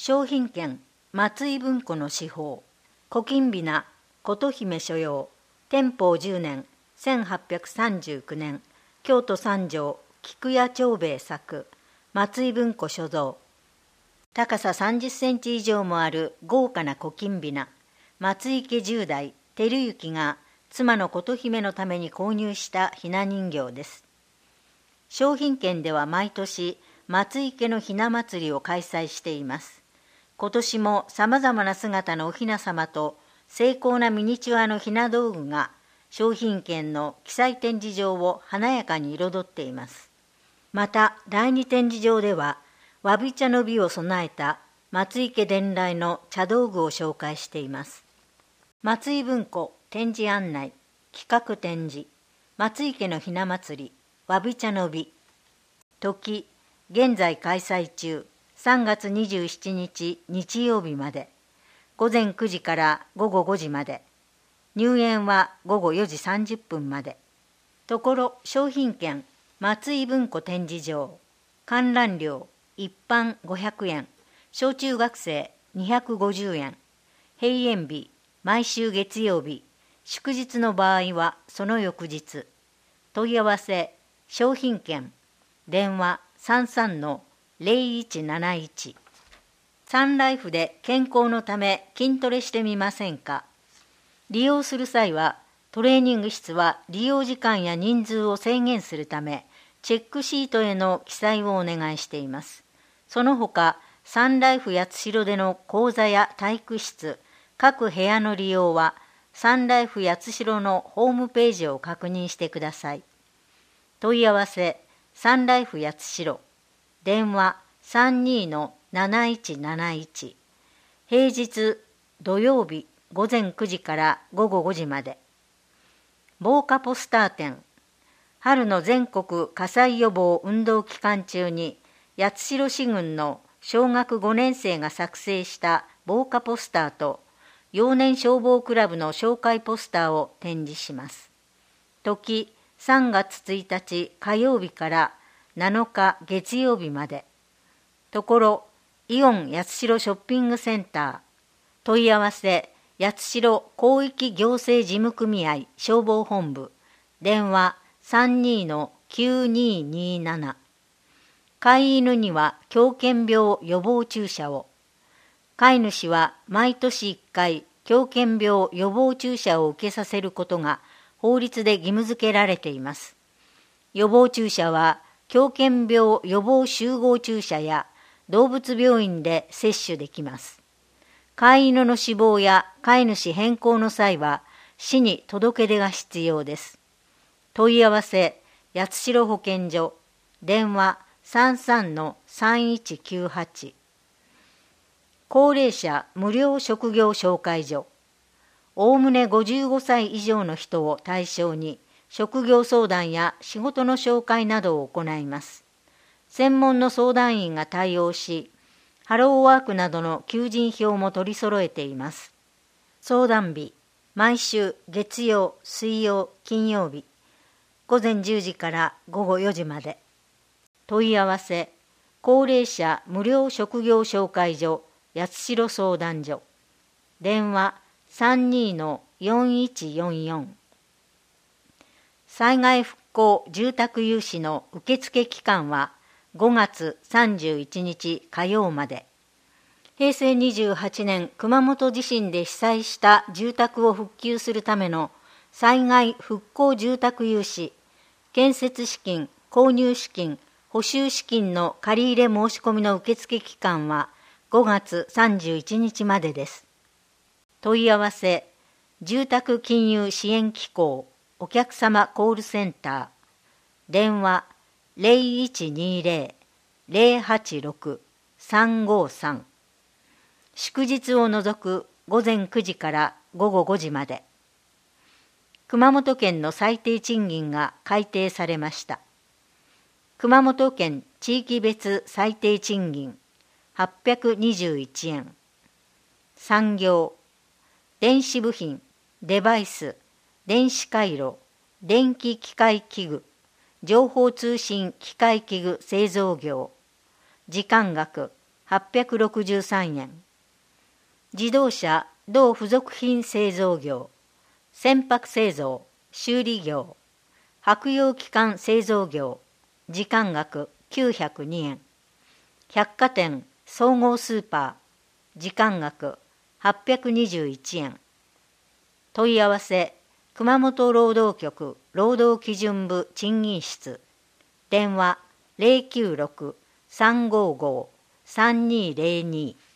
商品券松井文庫の司法古今美な琴姫所用天保10年1839年京都三条菊屋長兵衛作松井文庫所蔵高さ30センチ以上もある豪華な古今美な松井家10代照之が妻の琴姫のために購入したひな人形です。商品券では毎年松井家のひな祭りを開催しています。今年もさまざまな姿のおひな様と精巧なミニチュアのひな道具が商品券の記載展示場を華やかに彩っています。また第二展示場ではわび茶の美を備えた松井家伝来の茶道具を紹介しています。松井文庫展示案内企画展示松井家のひな祭りわび茶の美時現在開催中3月27日日曜日まで午前9時から午後5時まで入園は午後4時30分までところ商品券松井文庫展示場観覧料一般500円小中学生250円閉園日毎週月曜日祝日の場合はその翌日問い合わせ商品券電話33-0171サンライフで健康のため筋トレしてみませんか。利用する際はトレーニング室は利用時間や人数を制限するためチェックシートへの記載をお願いしています。その他サンライフ八代での講座や体育室各部屋の利用はサンライフ八代のホームページを確認してください。問い合わせサンライフ八代電話32-7171平日土曜日午前9時から午後5時まで防火ポスター展春の全国火災予防運動期間中に八代市郡の小学5年生が作成した防火ポスターと幼年消防クラブの紹介ポスターを展示します。時3月1日火曜日から7日月曜日までところイオン八代ショッピングセンター問い合わせ八代広域行政事務組合消防本部電話32-9227飼い犬には狂犬病予防注射を飼い主は毎年1回狂犬病予防注射を受けさせることが法律で義務付けられています。予防注射は狂犬病予防集合注射や動物病院で接種できます。飼い犬の死亡や飼い主変更の際は市に届け出が必要です。問い合わせ八代保健所電話33-3198高齢者無料職業紹介所おおむね55歳以上の人を対象に職業相談や仕事の紹介などを行います。専門の相談員が対応し、ハローワークなどの求人票も取り揃えています。相談日、毎週月曜、水曜、金曜日、午前10時から午後4時まで。問い合わせ、高齢者無料職業紹介所、八代相談所。電話32-4144災害復興住宅融資の受付期間は5月31日火曜まで。平成28年熊本地震で被災した住宅を復旧するための災害復興住宅融資、建設資金、購入資金、補修資金の借入申し込みの受付期間は5月31日までです。問い合わせ、住宅金融支援機構お客様コールセンター電話0120-086-353祝日を除く午前9時から午後5時まで。熊本県の最低賃金が改定されました。熊本県地域別最低賃金821円。産業、電子部品、デバイス、電子回路、電気機械器具、情報通信機械器具製造業、時間額 863円。自動車同付属品製造業、船舶製造、修理業、白洋機関製造業、時間額902円。百貨店、総合スーパー、時間額821円。問い合わせ、熊本労働局労働基準部賃金室、電話096-355-3202